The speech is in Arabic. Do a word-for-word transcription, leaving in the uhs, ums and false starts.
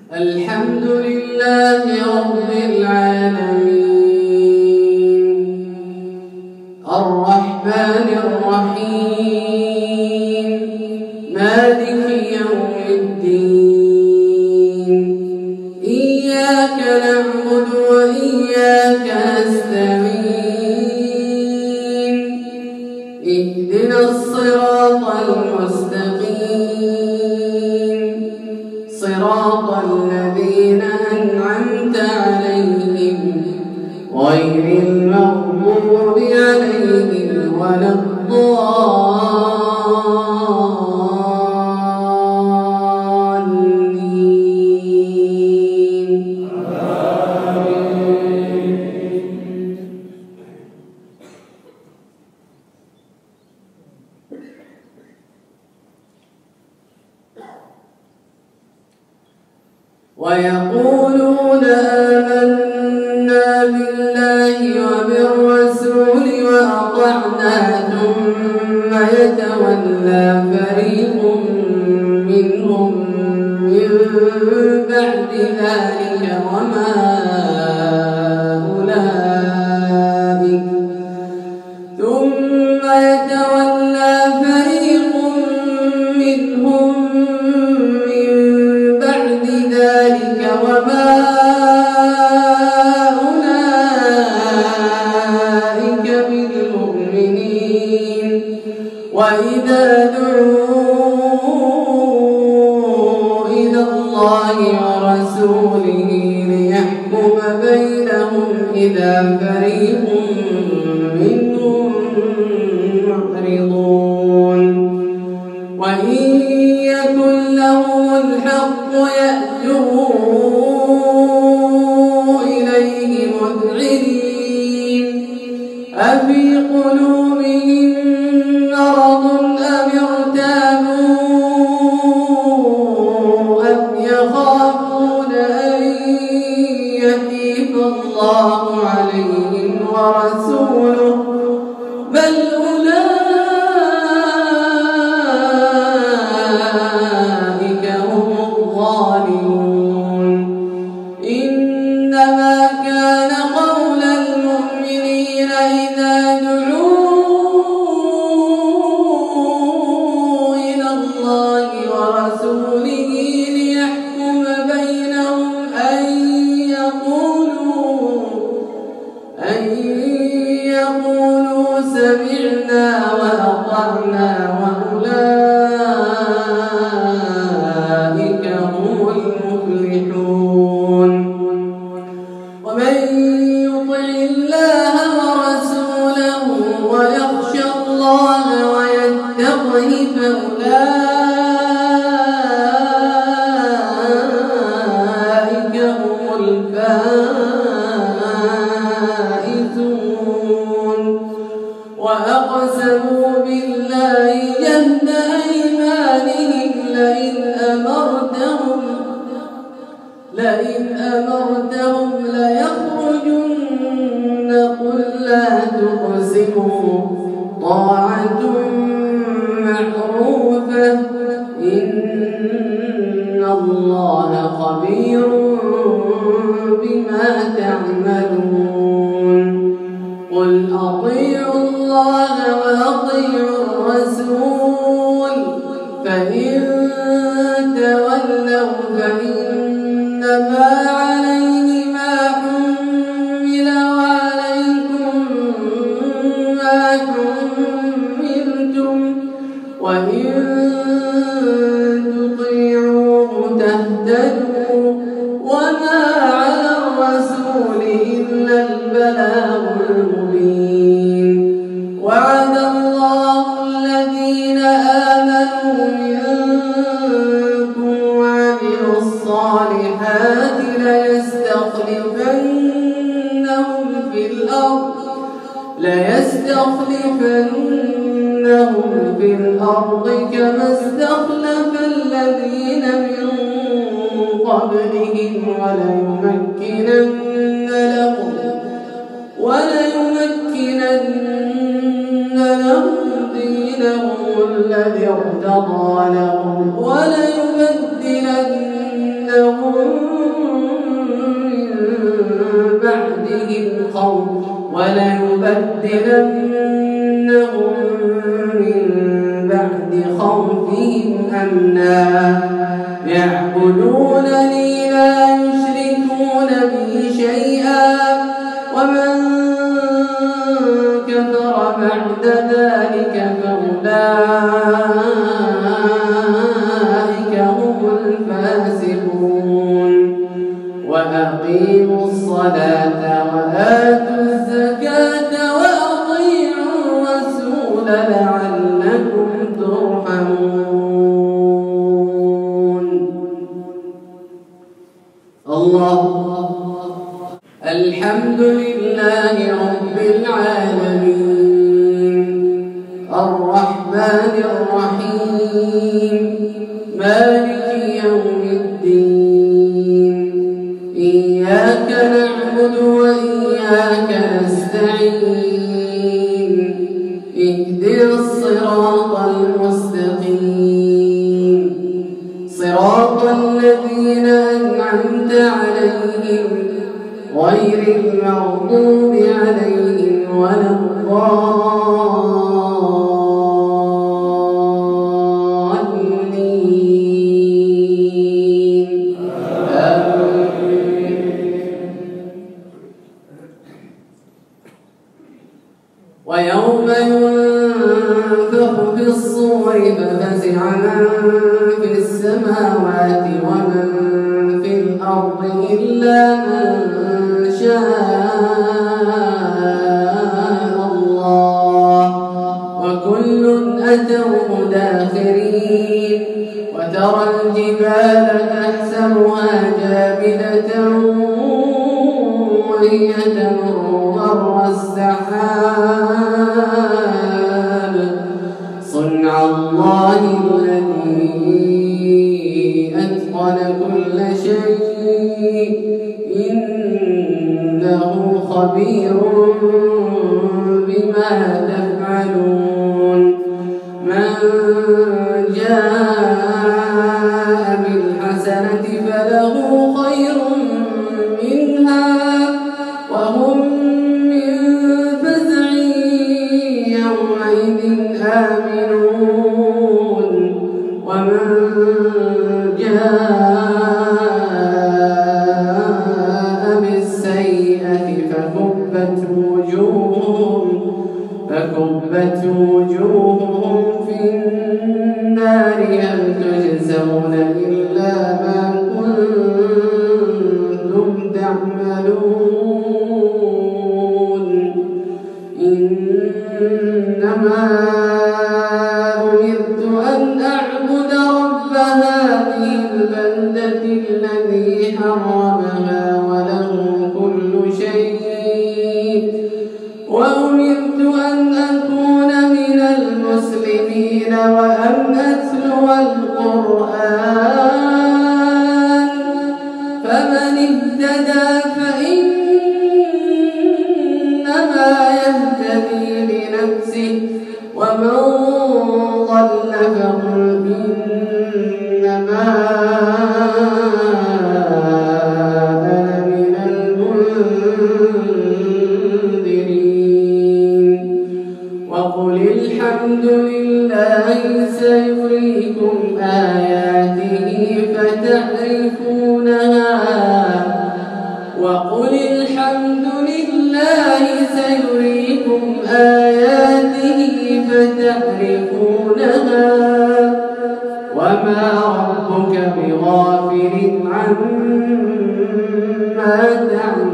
الحمد لله رب العالمين الرحمن الرحيم مالك يوم الدين إياك نعبد وإياك نستعين اهدنا الصراط المستقيم صراط الذين أنعمت عليهم غير المغضوب عليهم ولا الضالين. ويقولون آمنا بالله وبالرسول وأطعنا ثم يتولى فريق منهم من بعد ذلك وما أولئك ثم يتولى فريق منهم وما أولئك بالمؤمنين وإذا دعوا إلى الله ورسوله ليحكم بينهم إذا فريق منهم معرضون وإن يكن لهم الحق يأتوا إليه مذعنين أفي قلوبهم مرض أم ارتابوا أم يخافون أن يحيف الله عليهم ورسوله بل أولئك هم الظالمون. إنما كان قول المؤمنين إذا دعوا إلى الله ورسوله ليحكم بينهم أن يقولوا أن يقولوا سمعنا وأطعنا وأولئك هم المفلحون. ومن يطع الله ورسوله ويخشى الله ويتقه فأولئك هم الفائزون. وأقسموا بالله جهد أيمانهم لئن أمرتهم لئن أمرتهم ليخرجن قل لا تقسموا طاعة معروفة إن الله خبير بما تعملون. قل أطيعوا الله وأطيعوا الرسول فإن تولوا فإنما عليه ما حمل وعليكم ما حملتم وإن تطيعوه تهتدوا وما على الرسول إلا البلاغ المبين. وعد الله الذين آمنوا منكم وعملوا الصالحات ليستخلفنهم في الأرض ليستخلفنهم في الأرض كما استخلف الذين من قبلهم وليمكنن لهم وليمكنن لهم دينهم الذي ارتضى لهم وليبدلنهم بعدهم خوف وليبدلنهم من بعد خوفهم أمنا يعبدونني لا يشركون بي شيئا ومن كفر بعد ذلك فأولئك هم الفاسقون وأقيموا الصلاة وآتوا الزكاة وأطيعوا الرسول لعلكم ترحمون. الله الحمد لله رب العالمين الرحمن الرحيم مالك يوم الدين إياك نعبد وإياك نستعين اهدنا الصراط المستقيم صراط الذين أنعمت عليهم غير المغضوب عليهم ولا الضالين آمين. ويوم ينفخ في الصور ففزع من في السماوات ومن في الأرض إلا من شاء الله وكل أتوه داخرين وترى الجبال تحسبها جامدة وهي تمر مر السحاب صنع الله الذي أتقن كل شيء إنه خبير بما تفعلون من جاء بالحسنة فله خير منها وهم من فزع يومئذ آمنون ومن جاء فكبت وجوههم فكبت وجوههم في النار هل تجزون إلا ما كنتم تعملون إنما أمرت أن أعبد رب هذه البلدة الذي حرمها وله كل شيء وأمرت أن أكون من المسلمين وأن أتلو القرآن فمن اهتدى فإنما يهتدي لنفسه ومن ضل فقل إنما وقل الحمد لله سيريكم آياته فتعرفونها وقل الحمد لله سيريكم آياته فتعرفونها وما ربك بغافل عما تعملون